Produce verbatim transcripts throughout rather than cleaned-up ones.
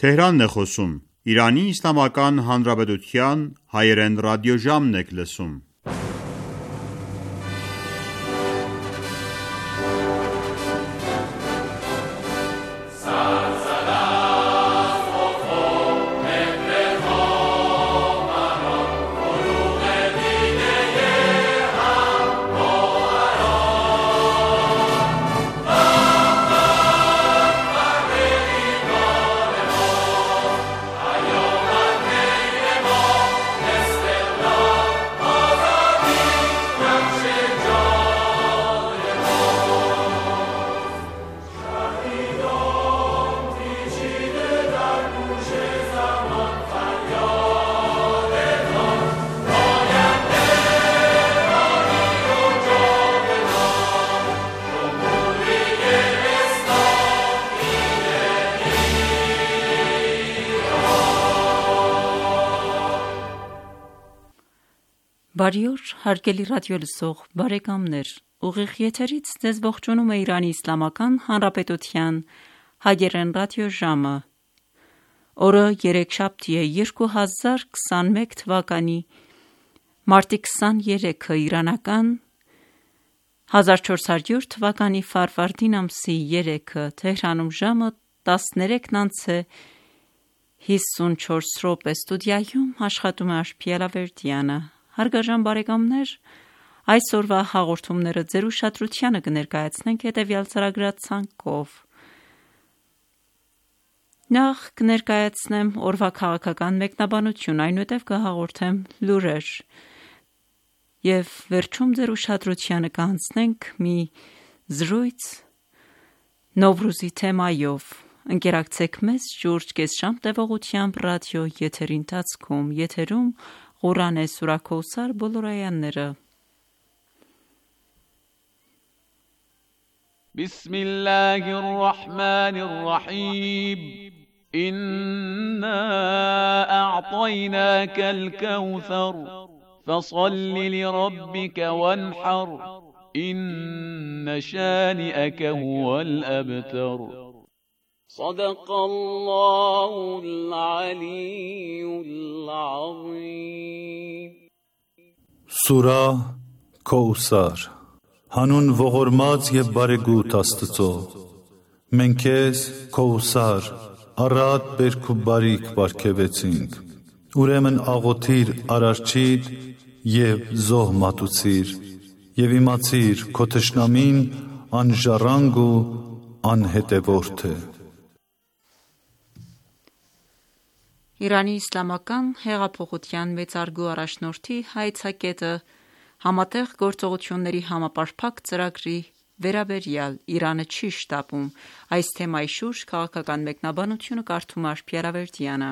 Թեհրանն է խոսում։ Իրանի Իսլամական Հանրապետության հայերեն ռադիոժամն եք լսում։ Բարի օր, հարգելի ռադիոլսող բարեկամներ, ուղիղ եթերից ձեզ ողջունում է Իրանի Իսլամական Հանրապետության հայերեն ռադիոժամը։ Օրը երեքշաբթի է երկու հազար քսանմեկ թվականի մարտի քսաներեքը իրանական, հազար չորս հարյուր թվականի ֆարվարդին ամսի երեքը, Թեհրանում ժամը տասներեքն անց է հիսունչորս րոպե, ստուդիայում աշխատում է Աշխի Ալավերդյանը։ Հարգարժան բարեկամներ, այսօրվա հաղորդումները ձեր ուշադրությանը կներկայացնենք հետևյալ ծրագրացանկով։ Նախ կներկայացնեմ օրվա քաղաքական մեկնաբանություն, այնուհետև կհաղորդեմ լուրեր և վերջում ձեր ուշադրությանը կհանձնենք մի զրույց Նովրուզի թեմայով։ Ընկերակցեք մեզ շուրջ կես ժամ տևողությամբ ռադիո եթերի ընթացքում, եթերում Ղուրան է սուրահ Քովսար բոլոր այաները։ Բիսմիլլահիր ռահմանիր ռահիմ Իննա a'տայնակալ կավթար Ֆասալլի լիրաբբիկա վանհար Իննա շാനിഅക հուവൽ അബ്തർ صدق الله العلي العظيم Սուրահ Քովսար Հանուն ողորմած և բարեգութ Աստծո, մենք քեզ Քովսար, առատ բերք ու բարիք պարգևեցինք, ուրեմն աղոթիր Արարչիդ և զոհ մատուցիր, և իմացիր քո թշնամին անժառանգ ու անհետևորդ է։ Իրանի Իսլամական հեղափոխության մեծարգո առաջնորդի հայեցակետը Համատեղ գործողությունների համապարփակ ծրագրի վերաբերյալ Իրանը չի շտապում։ Այս թեմայի շուրջ քաղաքական մեկնաբանությունը կարդում է Աշխի Ալավերդյանը։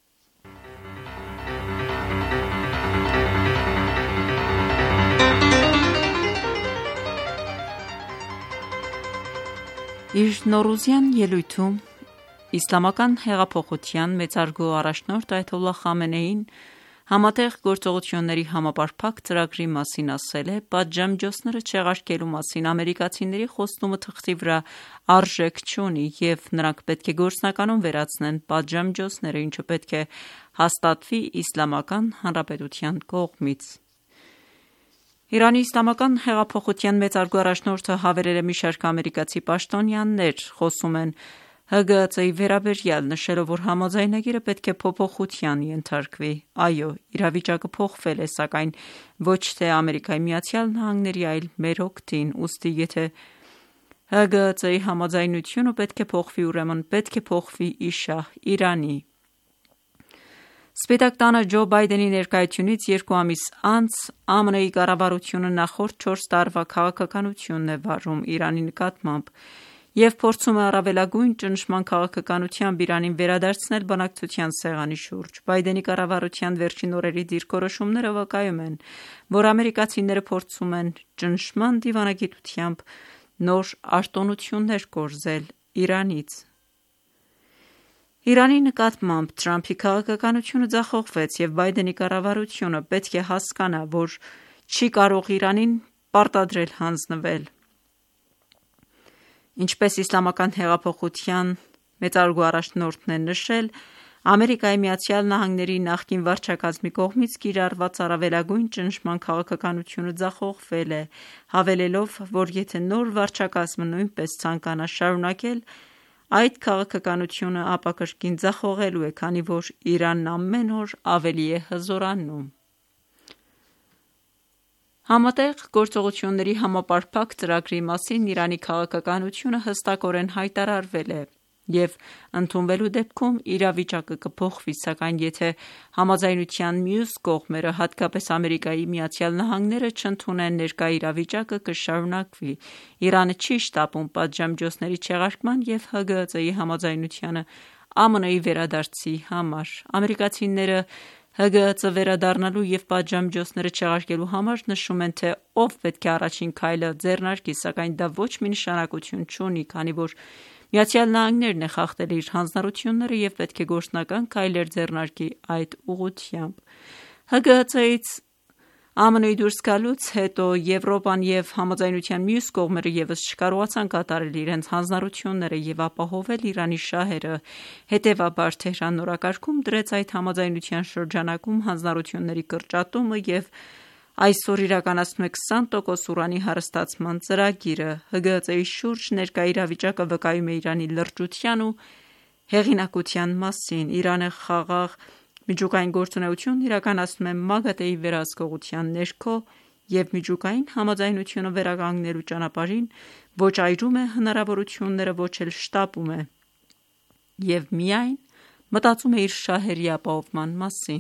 Իր նոռուզյան ելույթում Իսլամական հեղափոխության մեծարգո առաջնորդ Այաթոլլահ Խամենեին Համատեղ գործողությունների համապարփակ ծրագրի մասին ասել է. «Պատժամիջոցները չեղարկելու մասին ամերիկացիների խոստումը թղթի վրա արժեք չունի և նրանք պետք է գործնականում վերացնեն պատժամիջոցները, ինչը պետք է հաստատվի Իսլամական Հանրապետության կողմից»։ Իրանի Իսլամական հեղափոխության մեծարգո առաջնորդը հավելել է մի շարք ամերիկացի պաշտոնյաներ խոսում են Հ Գ Ծ-ի վերաբերյալ, նշելով, որ համաձայնագիրը պետք է փոփոխության ենթարկվի։ Այո, իրավիճակը փոխվել է, սակայն ոչ թե Ամերիկայի Միացյալ Նահանգների, այլ մեր օգտին, ուստի եթե Հ Գ Ծ-ի համաձայնությունը պետք է փոխվի, ուրեմն պետք է փոխվի ի շահ Իրանի։ Սպիտակ տանը Ջո Բայդենի ներկայությունից երկու ամիս անց Ა M N-ի կառավարությունը նախորդ չորս տարվա քաղաքականությունն է վարում Իրանի նկատմամբ և փորձում է առավելագույն ճնշման քաղաքականությամբ Իրանին վերադարձնել բանակցության սեղանի շուրջ։ Բայդենի կառավարության վերջին օրերի դիրքորոշումները վկայում են, որ ամերիկացիները փորձում են ճնշման դիվանագիտությամբ նոր արտոնություններ կորզել Իրանից։ Իրանի նկատմամբ Թրամփի քաղաքականությունը ձախողվեց և Բայդենի կառավարությունը պետք է հասկանա, որ չի կարող Իրանին պարտադրել հանձնվել։ Ինչպես Իսլամական հեղափոխության Մեծարգո առաջնորդն է նշել Ամերիկայի Միացյալ Նահանգների նախկին վարչակազմի կողմից կիրառված առավելագույն ճնշման քաղաքականությունը ձախողվել է, հավելելով, որ եթե նոր վարչակազմը նույնպես ցանկանա շարունակել այդ քաղաքականությունը, ապա կրկին ձախողելու է, քանի որ Իրանն ամեն օր ավելի է հզորանում։ Համատեղ գործողությունների համապարփակ ծրագրի մասին Իրանի քաղաքականությունը հստակորեն հայտարարվել է և ընդունվելու դեպքում իրավիճակը կփոխվի, սակայն եթե համաձայնության մյուս կողմերը, հատկապես Ամերիկայի Միացյալ Նահանգները չընդունեն ներկա իրավիճակը, կշարունակվի։ Իրանը չի շտապում պատժամիջոցների չեղարկման և ՀԳՀԾ-ի համաձայնությանը ԱՄՆ-ի վերադարձի համար։ Ամերիկացիները ՀԳՀԾ վերադառնալու և պատժամիջոցները չեղարկելու համար նշում են, թե ով պետք է առաջին քայլը ձեռնարկի, սակայն դա ոչ մի նշանակություն չունի, քանի որ Միացյալ Նահանգներն է խախտել իր հանձնառությունները և պետք է գործնական քայլեր ձեռնարկի այդ ուղղությամբ։ ՀԳՀԾ-ից ԱՄՆ-ի դուրս գալուց հետո Եվրոպան և համաձայնության մյուս կողմերը ևս չկարողացան կատարել իրենց հանձնառությունները և ապահովել Իրանի շահերը, հետևաբար Թեհրանն օրակարգում դրեց այդ համաձայնության շրջանակում հանձնառությունների կրճատումը և այսօր իրականացնում է քսան տոկոս ուրանի հարստացման ծրագիրը։ ՀԳՀԾ-ի շուրջ ներկա իրավիճակը վկայում է Իրանի լրջության ու հեղինակության մասին։ Իրանը խաղաղ միջուկային գործունեություն իրականացնում է ՄԱԳԱՏԷ-ի վերահսկողության ներքո և միջուկային համաձայնությունը վերականգնելու ճանապարհին ոչ այրում է հնարավորությունները, ոչ էլ շտապում է և միայն մտածում է իր շահերի ապահովման մասին։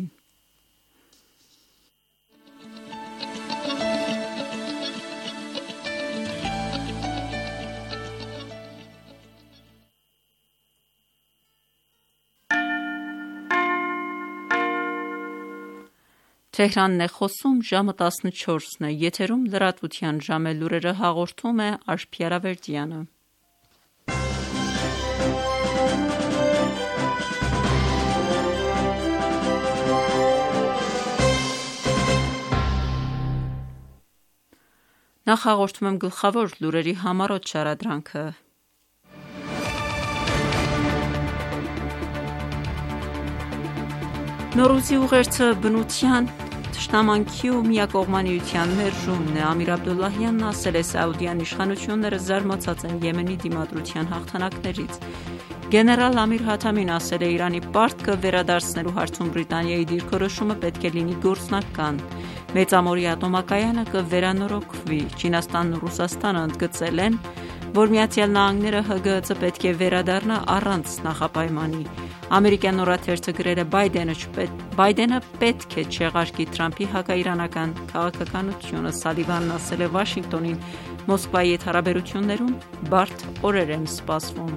Թեհրանն է խոսում, ժամը տասնչորսն է, եթերում լրատվության ժամ է, լուրերը հաղորդում է Աշխի Արավերդյանը։ Նախ հաղորդում եմ գլխավոր լուրերի համառոտ շարադրանքը։ Նոռուզի ուղերձը բնության, թշնամանքի ու միակողմանիության մերժումն է։ Ամիր Աբդոլլահյանն ասել է Սաուդյան իշխանությունները զարմացած են Եմենի դիմադրության հաղթանակներից։ Գեներալ Ամիր Հաթամին ասել է Իրանի պարտքը վերադարձնելու հարցում Բրիտանիայի դիրքորոշումը պետք է լինի գործնական։ Մեծամորի ատոմակայանը կվերանորոգվի։ Չինաստանն ու Ռուսաստանը ընդգծել են, որ Միացյալ Նահանգները ՀԳՀԾ պետք է վերադառնա առանց նախապայմանի։ Ամերիկյան օրաթերթը գրել է Բայդենը, Բայդենը պետք է չեղարկի Թրամփի հակաիրանական քաղաքականությունը։ Սալիվանն ասել է Վաշինգտոնին Մոսկվայի հետ հարաբերություններում բարդ օրեր են սպասվում։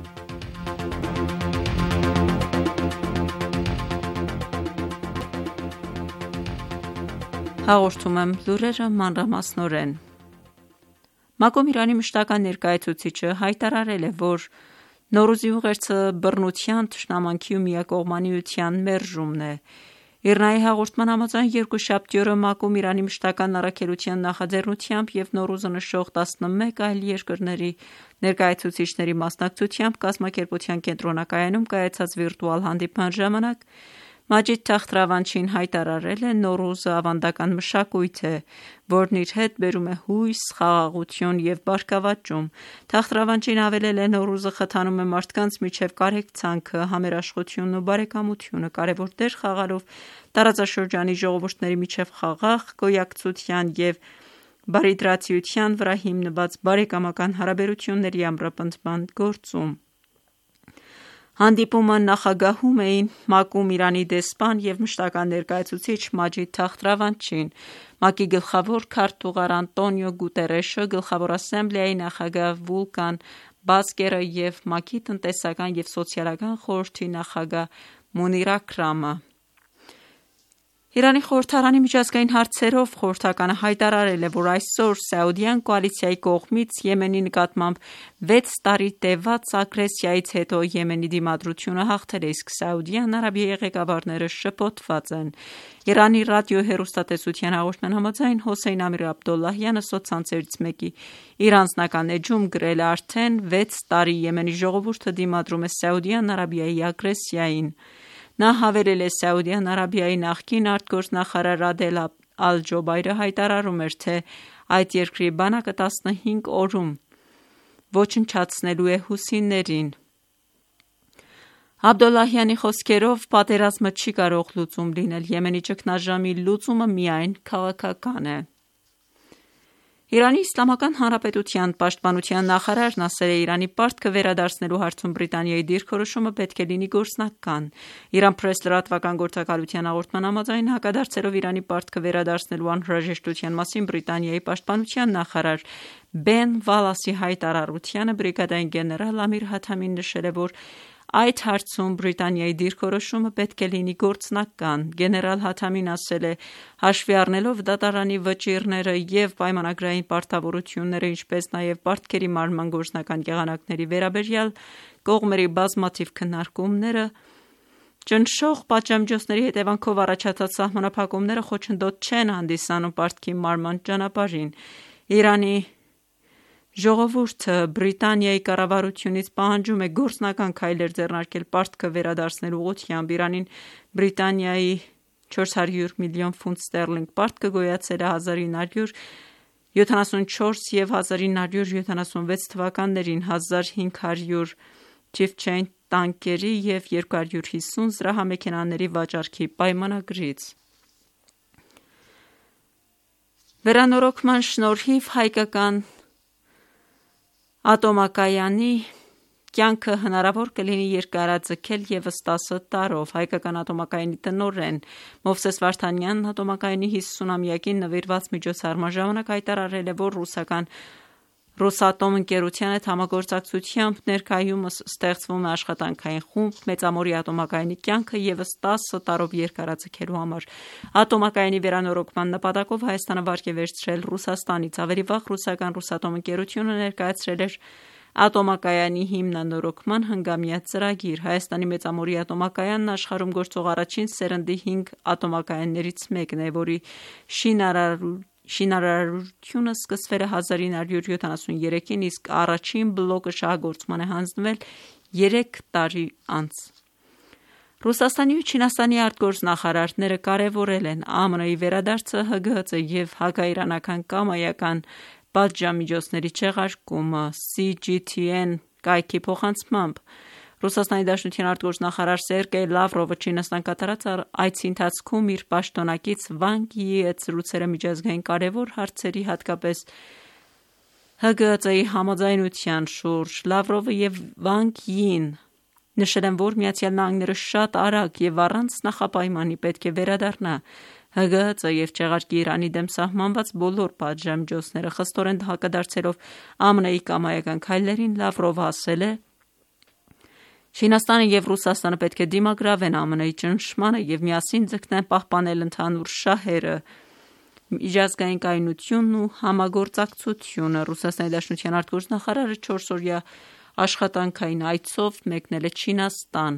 Հաղորդում եմ լուրերը մանրամասնորեն։ ՄԱԿ-ում Իրանի մշտական ներկայացուցիչը հայտարարել է, որ Նոռուզի ուղերձը բռնության, թշնամանքի ու միակողմանիության մերժումն է։ ԻՌՆԱ-ի հաղորդման համաձայն երկուշաբթի օրը ՄԱԿ-ում Իրանի մշտական առաքելության նախաձեռնությամբ և Նոռուզը նշող տասնմեկ այլ երկրների ներկայացուցիչների մասնակցությամբ կազմակերպության կենտրոնակայանում կայացած վիրտուալ հանդիպման ժամանակ Մաջիդ Թախտ Ռավանչին հայտարարել է Նոռուզը ավանդական մշակույթ է, որն իր հետ բերում է հույս, խաղաղություն և բարգավաճում։ Թախտ Ռավանչին հավելել է Նոռուզը խթանում է մարդկանց միջև կարեկցանքը, համերաշխությունն ու բարեկամությունը, կարևոր դեր խաղալով տարածաշրջանի ժողովուրդների միջև խաղաղ գոյակցության և բարիդրացիության վրա հիմնված բարեկամական հարաբերությունների ամրապնդման գործում։ Հանդիպումը նախագահում էին ՄԱԿ-ում Իրանի դեսպան և մշտական ներկայացուցիչ Մաջիդ Թախտ Ռավանչին, ՄԱԿ-ի գլխավոր քարտուղար Անտոնիո Գուտերեշը, Գլխավոր ասամբլեայի նախագահ Վուլկան Բասկերը և ՄԱԿ-ի տնտեսական և սոցիալական խորհրդի նախագահ Մունիր Աքրամը։ Իրանի խորհրդարանի միջազգային հարցերով խորհրդականը հայտարարել է, որ այսօր Սաուդյան կոալիցիայի կողմից Եմենի նկատմամբ վեց տարի տևած ագրեսիայից հետո Եմենի դիմադրությունը հաղթել է, իսկ Սաուդյան Արաբիայի ղեկավարները շփոթված են։ Իրանի ռադիոհեռուստատեսության հաղորդման համաձայն Հոսեյն Ամիր Աբդոլլահյանը սոցցանցերից մեկի իր անձնական էջում գրել է արդեն վեց տարի Եմենի ժողովուրդը դիմադրում է Սաուդյան Արաբիայի ագրեսիային։ Նա հավելել է Սաուդյան Արաբիայի նախկին արտգործնախարար Ադել Ալ-Ջոբայրը հայտարարում էր, թե այդ երկրի բանակը տասնհինգ օրում ոչնչացնելու է հուսիներին։ Աբդոլլահյանի խոսքերով պատերազմը չի կարող լուծում լինել, Եմենի ճգնաժամի լուծումը միայն քաղաքական է։ Իրանի Իսլամական Հանրապետության պաշտպանության նախարարն ասել է, Իրանի պարտքը վերադարձնելու հարցում Բրիտանիայի դիրքորոշումը պետք է լինի գործնական։ Իրան Պրես լրատվական գործակալության հաղորդման համաձայն հակադարձելով Իրանի պարտքը վերադարձնելու անհրաժեշտության մասին Բրիտանիայի պաշտպանության նախարար Բեն Վալասի հայտարարությանը բրիգադային գեներալ Ամիր Հաթամին նշել է, որ այդ հարցում Բրիտանիայի դիրքորոշումը պետք է լինի գործնական։ Գեներալ Հաթամին ասել է, հաշվի առնելով դատարանի վճիռները և պայմանագրային պարտավորությունները, ինչպես նաև պարտքերի մարման գործնական եղանակների վերաբերյալ կողմերի բազմաթիվ քննարկումները, ճնշող պատժամիջոցների հետևանքով առաջացած սահմանափակումները խոչընդոտ չեն հանդիսանում պարտքի մարման ճանապարհին։ Իրանի ժողովուրդը Բրիտանիայի կառավարությունից պահանջում է գործնական քայլեր ձեռնարկել պարտքը վերադարձնելու ուղղությամբ։ Իրանին Բրիտանիայի չորս հարյուր միլիոն ֆունտ ստերլինգ պարտքը գոյացել է հազար ինը հարյուր յոթանասունչորս և հազար ինը հարյուր յոթանասունվեց թվականներին հազար հինգ հարյուր Chieftain տանկերի և երկու հարյուր հիսուն զրահամեքենաների վաճառքի պայմանագրից։ Վերանորոգման շնորհիվ հայկական ատոմակայանի կյանքը հնարավոր կլինի երկարաձգել ևս տասը տարով։ Հայկական ատոմակայանի տնօրեն Մովսես Վարդանյանն ատոմակայանի հիսունամյակին նվիրված միջոցառման ժամանակ հայտարարել է, որ ռուսական Ռոսատոմ ընկերության հետ համագործակցությամբ ներկայումս ստեղծվում է աշխատանքային խումբ Մեծամորի ատոմակայանի կյանքը ևս տասը տարով երկարաձգելու համար։ Ատոմակայանի վերանորոգման նպատակով Հայաստանը վարկ է վերցրել Ռուսաստանից։ Ավելի վաղ ռուսական Ռոսատոմ ընկերությունը ներկայացրել էր ատոմակայանի հիմնանորոգման հնգամյա ծրագիր։ Հայաստանի Մեծամորի ատոմակայանն աշխարհում գործող առաջին սերնդի հինգ ատոմակայաններից մեկն է, որի շինարարություն Շինարարությունը սկսվել է հազար ինը հարյուր յոթանասուներեքին, իսկ առաջին բլոկը շահագործման է հանձնվել երեք տարի անց։ Ռուսաստանի ու Չինաստանի արտգործնախարարները կարևորել են ԱՄՆ-ի վերադարձը, ՀԳՀԾ և հակաիրանական կամայական պատժամիջոցների չեղարկումը սի ջի թի են կայքի փոխանցմամբ։ Ռուսաստանի Դաշնության արտգործնախարար Սերգեյ Լավրովը Չինաստան կատարած այցի ընթացքում իր պաշտոնակից Վանգ Յիի հետ զրուցել է միջազգային կարևոր հարցերի, հատկապես ՀԳՀԾ-ի համաձայնության շուրջ։ Լավրովը և Վանգ Յիին նշել են, որ Միացյալ Նահանգները շատ արագ և առանց նախապայմանի պետք է վերադառնա ՀԳՀԾ և չեղարկի Իրանի դեմ սահմանված բոլոր պատժամիջոցները։ Խստորեն հակադարձելով ԱՄՆ-ի կամայական քայլերին, Լավրովը ասել է. Չինաստանը և Ռուսաստանը պետք է դիմագրավեն ԱՄՆ-ի ճնշմանը և միասին ձգտեն պահպանել ընդհանուր շահերը, միջազգային կայունությունն ու համագործակցությունը։ Ռուսաստանի Դաշնության արտգործնախարարը չորսօրյա աշխատանքային այցով մեկնել է Չինաստան։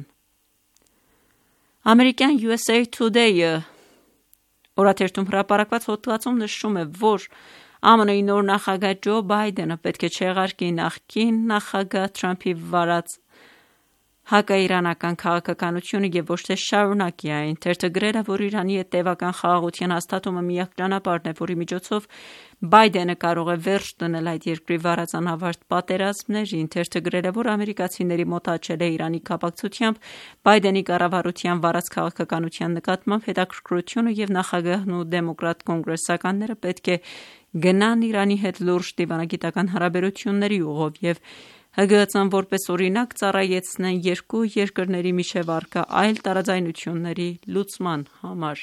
Ամերիկյան յու էս էյ Today-ը օրաթերթում հրապարակված հոդվածում նշում է, որ ԱՄՆ-ի նոր նախագահ Ջո Բայդենը պետք է չեղարկի նախկին նախագահ Թրամփի վարած հակաիրանական քաղաքականությունը և ոչ թե շարունակի այն։ Թերթը գրել է, որ Իրանի հետ տևական խաղաղության հաստատումը միակ ճանապարհն է, որի միջոցով Բայդենը կարող է վերջ դնել այդ երկրի վարած անավարտ պատերազմներին։ Թերթը գրել է, որ ամերիկացիների մոտ աճել է Իրանի կապակցությամբ Բայդենի կառավարության վարած քաղաքականության նկատմամբ հետաքրքրությունը և նախագահն ու դեմոկրատ կոնգրեսականները պետք է գնան Իրանի հետ լուրջ դիվանագիտական հարաբերությունների ուղով և ՀԳՀԾ-ն որպես օրինակ ծառայեցնեն երկու երկրների միջև առկա այլ տարաձայնությունների լուծման համար։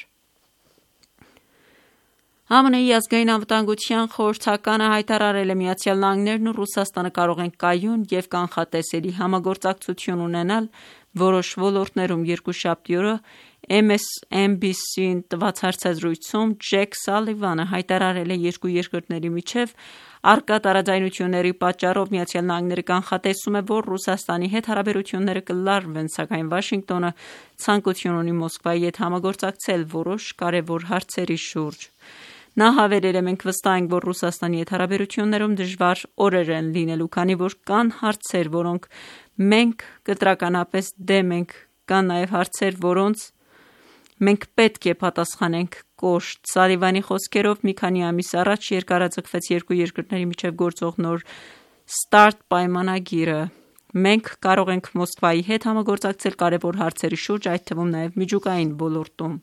ԱՄՆ-ի ազգային անվտանգության խորհրդականը հայտարարել է, Միացյալ Նահանգներն ու Ռուսաստանը կարող են կայուն և կանխատեսելի համագործակցություն ունենալ Որոշ ոլորտներում երկուշաբթի օրը M S N B C-ին տված հարցազրույցում Ջեք Սալիվանը հայտարարել է երկու երկրների միջև առկա տարաձայնությունների պատճառով Միացյալ Նահանգները կանխատեսում է, որ Ռուսաստանի հետ հարաբերությունները կլարվեն, սակայն Վաշինգտոնը ցանկություն ունի Մոսկվայի հետ համագործակցել որոշ կարևոր հարցերի շուրջ։ Նա հավելել է. «Մենք վստահ ենք, որ Ռուսաստանի հետ հարաբերություններում դժվար օրեր են լինելու, քանի որ կան հարցեր, որոնք մենք կտրականապես դեմ ենք, կան նաև հարցեր, որոնց մենք պետք է պատասխանենք կոշտ»։ Սալիվանի խոսքերով մի քանի ամիս առաջ երկարաձգվեց երկու երկրների միջև գործող նոր START պայմանագիրը։ Մենք կարող ենք Մոսկվայի հետ համագործակցել կարևոր հարցերի շուրջ, այդ թվում նաև միջուկային ոլորտում։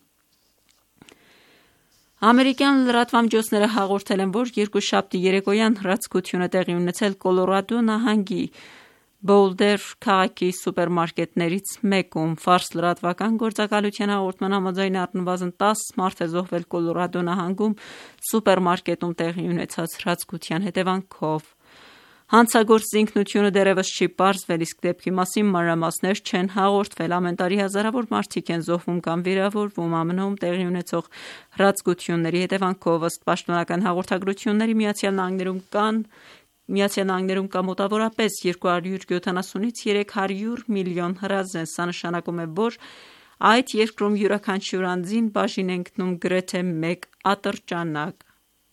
Ամերիկյան լրատվամիջոցները հաղորդել են, որ երկուշաբթի երեկոյան հրաձգություն է տեղի ունեցել Կոլորադո նահանգի Բոլդեր քաղաքի սուպերմարկետներից մեկում։ Ֆարս լրատվական գործակալության հաղորդման համաձայն առնվազն տասը մարդ է զոհվել Կոլորադո նահանգում սուպերմարկետում տեղի ունեցած հրաձգության հետևանքով։ Հանցագործ ինքնությունը դեռևս չի պարզվել, իսկ դեպքի մասին մանրամասներ չեն հաղորդվել։ Ամեն տարի հազարավոր մարդիկ են զոհվում կամ վիրավորվում Ամն Օ-ում տեղի ունեցող հրաձգությունների հետևանքով։ Ըստ պաշտոնական հաղորդագրությունների Միացյալ Նահանգներում կան Միացյալ Նահանգներում կա մոտավորապես երկու հարյուր յոթանասունից երեք հարյուր միլիոն հրազդան։ Սա նշանակում է, որ այդ երկրում յուրաքանչյուր անձին բաժին է ընկնում գրեթե մեկ ատրճանակ։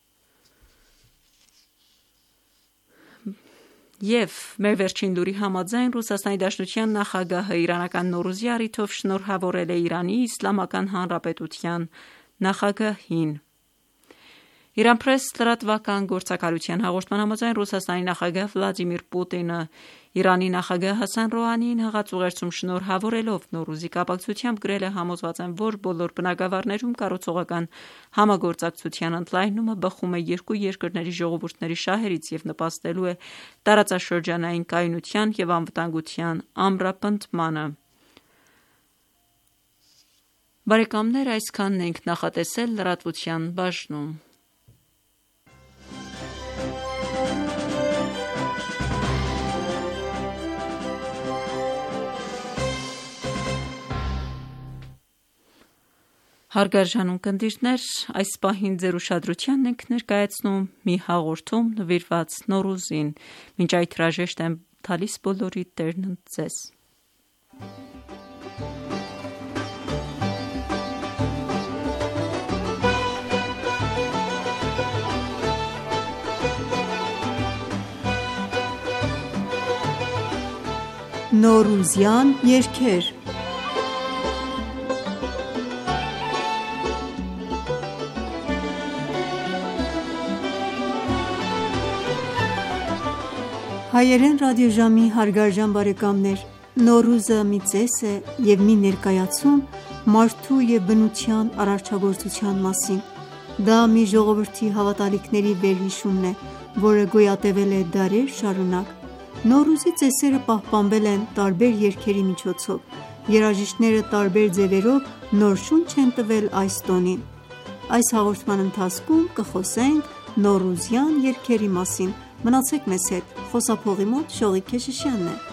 Եվ մեր վերջին լուրի համաձայն Ռուսաստանի Դաշնության նախագահը իրանական Նոռուզի առիթով շնորհավորել է Իրանի Իսլամական Հանրապետության նախագահին։ Իրան Պրես լրատվական գործակալության հաղորդման համաձայն Ռուսաստանի նախագահ Վլադիմիր Պուտինը Իրանի նախագահ Հասան Ռոհանիին հղած-ուղերձում շնորհավորելով Նոռուզի կապակցությամբ գրել է. «Համոզված եմ, որ բոլոր բնագավառներում կառուցողական համագործակցության ընդլայնումը բխում է երկու երկրների ժողովուրդների շահերից և նպաստելու է տարածաշրջանային կայունության և անվտանգության ամրապնդմանը»։ Բարեկամներ, այսքանն ենք նախատեսել լրատվության բաժնում։ Հարգարժան ունկնդիրներ, այս պահին ձեր ուշադրությանն ենք ներկայացնում մի հաղորդում նվիրված Նոռուզին։ Մինչ այդ հրաժեշտ եմ տալիս բոլորի տերն ձեզ։ Նոռուզյան երգեր։ Հայերեն ռադիոժամի հարգարժան բարեկամներ, Նոռուզը մի ծես է և մի ներկայացում մարդու և բնության արարչագործության մասին։ Դա մի ժողովրդի հավատալիքների վերհիշումն է, որը գոյատևել է դարեր շարունակ։ Նոռուզի ծեսերը պահպանվել են տարբեր երգերի միջոցով։ Երաժիշտները տարբեր ձևերով նոր շունչ են տվել այս տոնին։ Այս հաղորդման ընթացքում կխոսենք նոռուզյան երգերի մասին։ Մնացեք մեզ հետ, խոսափողի մոտ Շողիկ Քեշիշյանն է։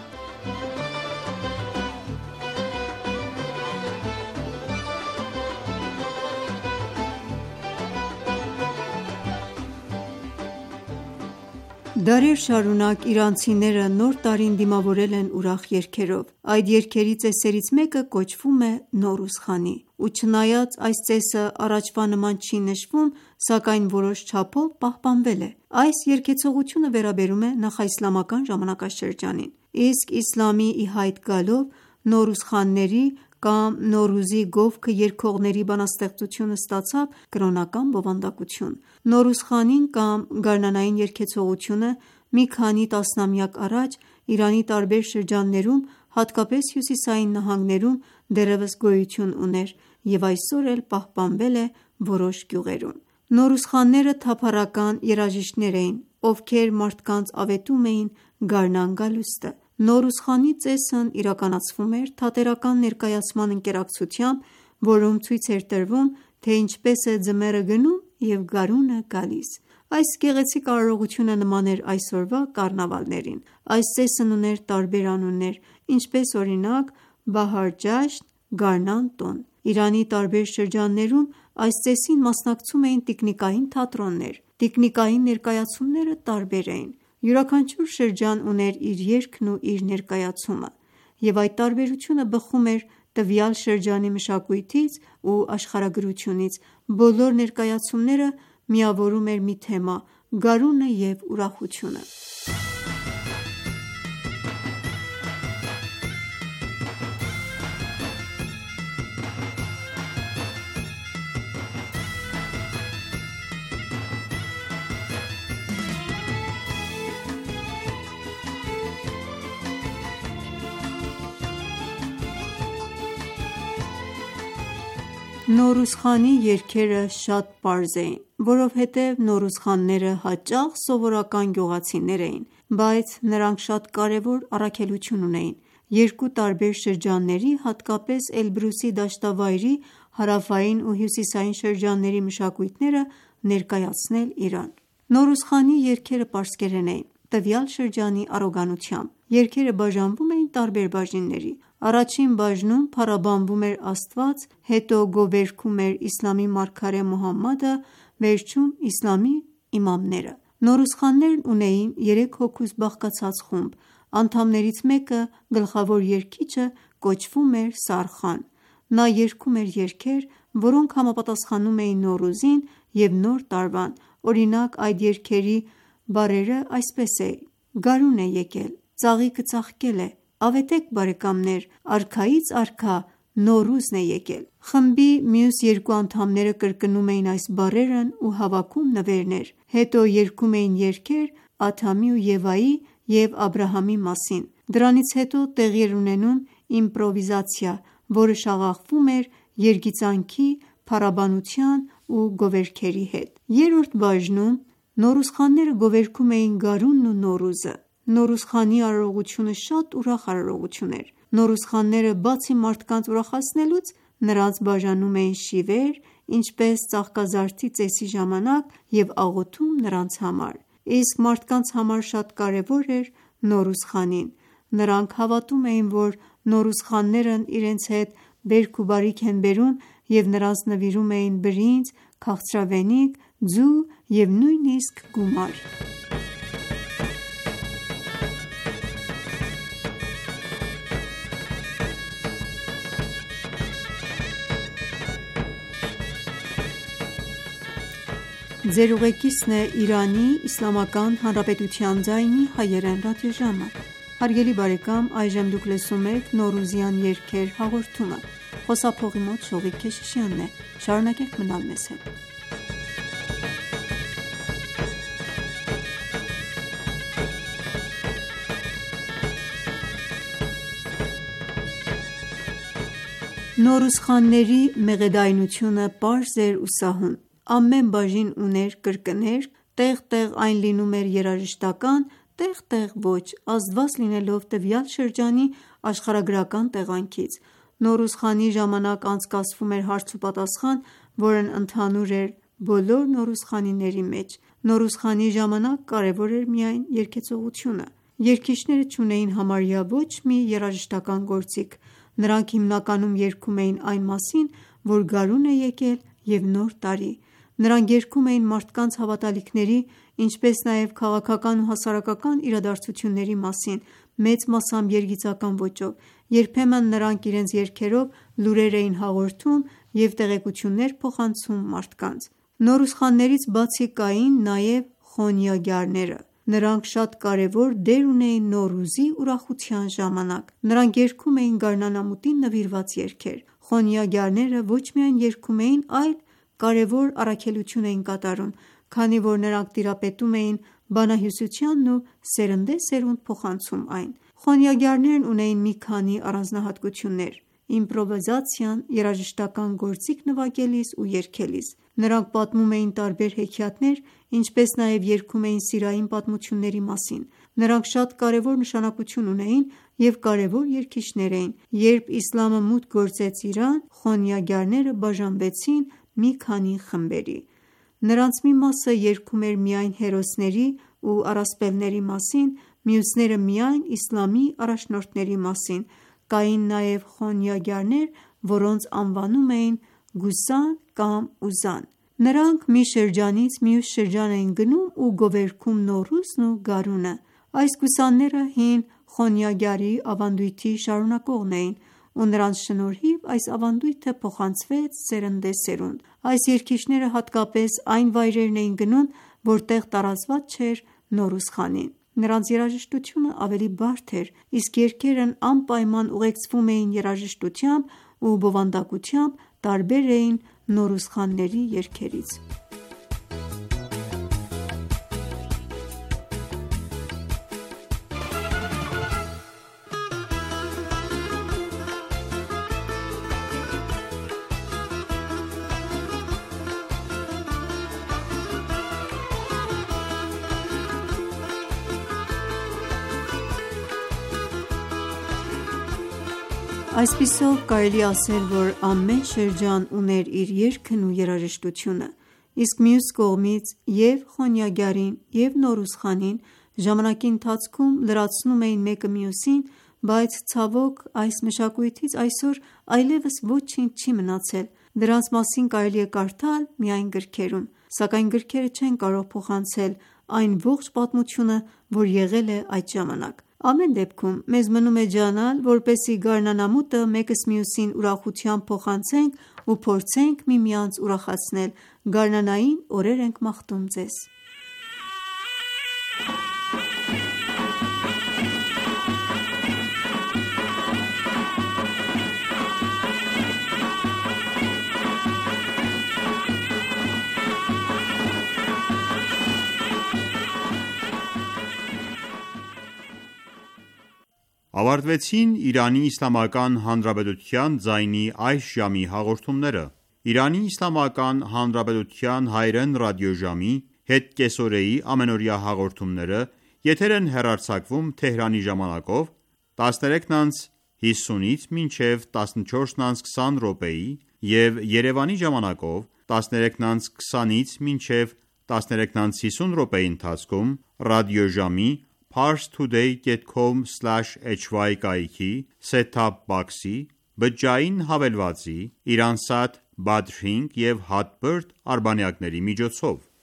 Դարեր շարունակ իրանցիները նոր տարին դիմավորել են ուրախ երգերով։ Այդ երգերի ծեսերից մեկը կոչվում է Նոռուզխանի, ու չնայած այս ծեսը առաջվա նման չի նշվում, սակայն որոշ չափով պահպանվել է։ Այս երգեցողությունը վերաբերում է նախաիսլամական ժամանակաշրջանին, իսկ իսլամի ի հայտ գալով Նոռուզխանների կամ Նոռուզի գովքը երգողների բանաստեղծությունը ստացավ կրոնական բովանդակություն։ Նոռուզխանին կամ գարնանային երգեցողությունը մի քանի տասնամյակ առաջ Իրանի տարբեր շրջաններում, հատկապես հյուսիսային նահանգներում դեռևս գոյություն ուներ և այսօր էլ պահպանվել է որոշ գյուղերում։ Նոռուզխանները թափառական երաժիշտներ էին, ովքեր մարդկանց ավետում էին գարնան գալուստը։ Նոռուզխանի ծեսն իրականացվում էր թատերական ներկայացման ընկերակցությամբ, որում ցույց էր տրվում, թե ինչպես է ձմեռը գնում և գարունը գալիս։ Այս գեղեցիկ արարողությունը նման էր այսօրվա կառնավալներին։ Այս ծեսն ուներ տարբեր անուններ, ինչպես օրինակ Բահար ջաշն, գարնան տոն։ Իրանի տարբեր շրջաններում այս ծեսին մասնակցում էին տիկնիկային թատրոններ։ Տիկնիկային ներկայացումները տարբեր էին։ Յուրաքանչյուր շրջան ուներ իր երգն ու իր ներկայացումը, և այդ տարբերությունը բխում էր տվյալ շրջանի մշակույթից ու աշխարհագրությունից։ Բոլոր ներկայացումները միավորում էր մի թեմա՝ գարունը և ուրախությունը։ Նոռուզ խանի երգերը շատ պարզ էին, որովհետև Նոռուզ խանները հաճախ սովորական գյուղացիներ էին, բայց նրանք շատ կարևոր առաքելություն ունեին երկու տարբեր շրջանների, հատկապես Էլբրուսի դաշտավայրի հարավային ու հյուսիսային շրջանների մշակույթները ներկայացնել Իրան։ Նոռուզ խանի երգերը պարսկերեն էին, տվյալ շրջանի առոգանությամբ։ Երգերը բաժանվում էին տարբեր բաժինների։ Առաջին բաժնում փառաբանվում էր Աստված, հետո գովերգում էր իսլամի մարգարե Մուհամմադը, վերջում իսլամի իմամները։ Նոռուզ խաններն ունեին երեք հոգուց բաղկացած խումբ։ Անդամներից մեկը, գլխավոր երգիչը, կոչվում էր Սարխան։ Նա երգում էր երգեր, որոնք համապատասխանում էին Նոռուզին և Նոր տարվան։ Օրինակ, այդ երգերի բառերը այսպես էին. Գարուն է եկել, ծաղիկը ծաղկել է, ավետեք բարեկամներ, արքայից արքա Նոռուզն է եկել։ Խմբի մյուս երկու անդամները կրկնում էին այս բառերն ու հավաքում նվերներ։ Հետո երգում էին երգեր Ադամի ու Եվայի և Աբրահամի մասին։ Դրանից հետո տեղի էր ունենում իմպրովիզացիա, որը շաղախվում էր երգիծանքի, փառաբանության ու գովերգերի հետ։ Երրորդ բաժնում Նոռուզ խանները գովերգում էին գարունն ու Նոռուզը։ Նոռուզ խանի արարողությունը շատ ուրախ արարողություն էր։ Նոռուզ խանները բացի մարդկանց ուրախացնելուց, նրանց բաժանում էին շիվեր, ինչպես Ծաղկազարդի ծեսի ժամանակ և աղոթում նրանց համար։ Իսկ մարդկանց համար շատ կարևոր էր Նոռուզ խանին։ Նրանք հավատում էին, որ Նոռուզ խաններն իրենց հետ բերք ու բարիք են բերում և նրանց նվիրում էին բրինձ, քաղցրավենիք, ձու և նույնիսկ գումար։ Նոռուզ խանների մեղեդայնությունը պարզ էր ու սահուն։ Ամեն բաժին ուներ կրկներ, տեղ-տեղ այն լինում էր երաժշտական, տեղ-տեղ ոչ, ազդված լինելով տվյալ շրջանի աշխարհագրական տեղանքից։ Նոռուզ խանի ժամանակ անցկացվում էր հարց ու պատասխան, որն ընդհանուր էր բոլոր Նոռուզ խանիների մեջ։ Նոռուզ խանի ժամանակ կարևոր էր միայն երգեցողությունը։ Երգիչները չունեին համարյա ոչ մի երաժշտական գործիք։ Նրանք հիմնականում երգում էին այն մասին, որ գարուն է եկել և նոր տարի։ Նրանք երգում էին մարդկանց հավատալիքների, ինչպես նաև քաղաքական ու հասարակական իրադարձությունների մասին, մեծ մասամբ երգիծական ոճով։ Երբեմն նրանք իրենց երգերով լուրեր էին հաղորդում և տեղեկություններ փոխանցում մարդկանց։ Նոռուզ խաններից բացի կային նաև խոնյագյարները։ Նրանք շատ կարևոր դեր ունեին Նոռուզի ուրախության ժամանակ։ Նրանք երգում էին գարնանամուտին նվիրված երգեր։ Խոնյագյարները ոչ միայն երգում էին, այլ կարևոր առաքելություն էին կատարում, քանի որ նրանք տիրապետում էին բանահյուսությանն ու սերնդեսերունդ փոխանցում այն։ Խոնյագյարներն ունեին մի քանի առանձնահատկություններ՝ իմպրովիզացիան, երաժշտական գործիք նվագելիս ու երգելիս։ Նրանք պատմում էին տարբեր հեքիաթներ, ինչպես նաև երգում էին սիրային պատմությունների մասին։ Նրանք շատ կարևոր նշանակություն ունեին և կարևոր երգիչներ էին։ Երբ իսլամը մուտք գործեց Իրան, խոնյագյարները բաժանվեցին մի քանի խմբերի։ Նրանց մի մասը երգում էր միայն հերոսների ու առասպելների մասին, մյուսները միայն իսլամի առաջնորդների մասին։ Կային նաև խոնյագարներ, որոնց անվանում էին Գուսան կամ Ուզան։ Նրանք մի շրջանից մյուս շրջան էին գնում ու գովերգում Նոռուզն ու գարունը։ Այս գուսանները հին խոնյագարի ավանդույթի շարունակողն էին, ու նրանց շնորհիվ այս ավանդույթը փոխանցվեց սերնդեսերունդ։ Այս երգիչները հատկապես այն վայրերն էին գնում, որտեղ տարածված չէր Նոռուզխանին։ Նրանց երաժշտությունը ավելի բարդ էր, իսկ երգերն անպայման ուղեկցվում էին երաժշտությամբ ու բովանդակությամբ, տարբեր էին Նոռուզխանների երգերից։ Այսպիսով կարելի է ասել, որ ամեն շրջան ուներ իր երգն ու երաժշտությունը, իսկ մյուս կողմից և խոնյագարին և Նոռուզխանին ժամանակի ընթացքում լրացնում էին մեկը մյուսին, բայց ցավոք այս մշակույթից այսօր այլևս ոչինչ չի մնացել, դրանց մասին կարելի է կարդալ միայն գրքերում, սակայն գրքերը չեն կարող փոխանցել այն ողջ պատմությունը, որ եղել է այդ ժամանակ։ Ամեն դեպքում մեզ մնում է ջանալ, որպեսզի գարնանամուտը մեկս մյուսին ուրախությամբ փոխանցենք ու փորձենք միմյանց ուրախացնել։ Գարնանային օրեր ենք մաղթում ձեզ։ Ավարտվեցին Իրանի Իսլամական Հանրապետության ձայնի այս ժամի հաղորդումները։ Իրանի Իսլամական Հանրապետության հայրեն ռադիոժամի հետկեսօրեի ամենօրյա հաղորդումները եթեր են հեռարձակվում Թեհրանի ժամանակով տասներեքն անց հիսունից մինչև տասնչորսն անց քսան րոպեի և Երևանի ժամանակով տասներեքն անց քսանից մինչև տասներեքն անց հիսուն րոպեի ընթացքում ռադիոժամի parstoday dot com slash h y կայքի set-top box-ի, բջջային հավելվածի, Iransat, Badrink և Hotbird արբանյակների միջոցով։